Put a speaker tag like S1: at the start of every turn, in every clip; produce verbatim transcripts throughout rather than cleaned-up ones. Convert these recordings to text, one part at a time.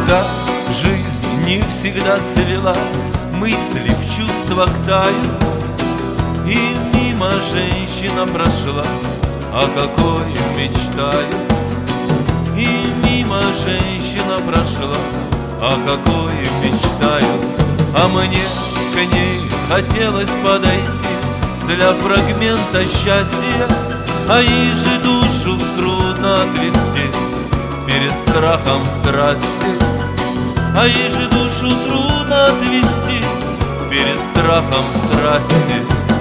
S1: Когда жизнь не всегда цвела, мысли в чувствах тают, и мимо женщина прошла, о какой мечтают. И мимо женщина прошла, о какой мечтают. А мне к ней хотелось подойти для фрагмента счастья, а ей же душу трудно отвести перед страхом страсти. А ей же душу трудно отвести перед страхом страсти.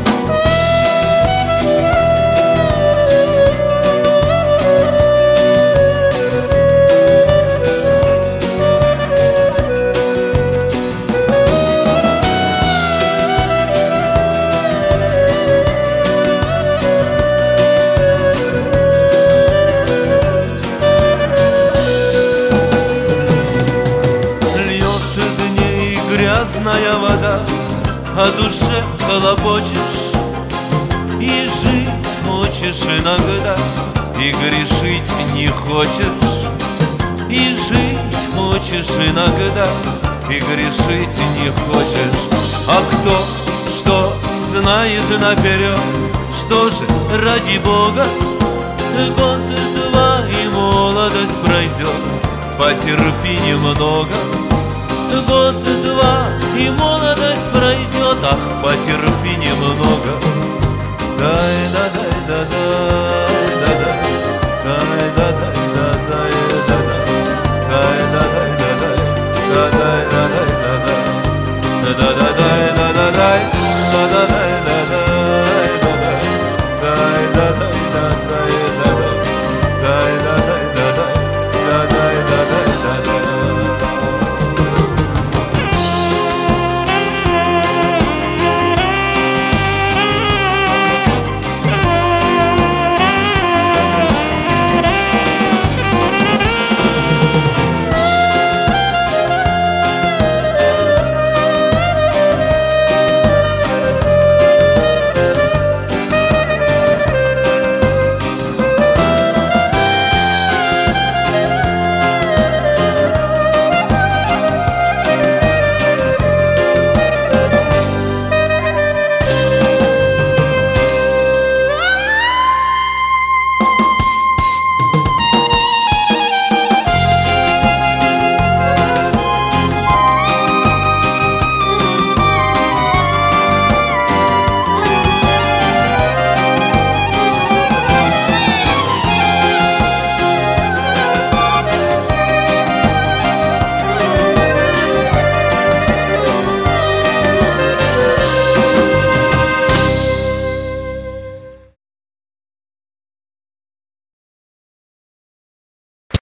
S1: Грязная вода, о душе хлопочешь, и жить хочешь иногда, и грешить не хочешь. И жить хочешь иногда, и грешить не хочешь. А кто что знает наперед, что же ради Бога? Год-два и молодость пройдет, потерпи немного. Год-два и молодость пройдет, ах, потерпи немного. Дай-да-дай-да-да.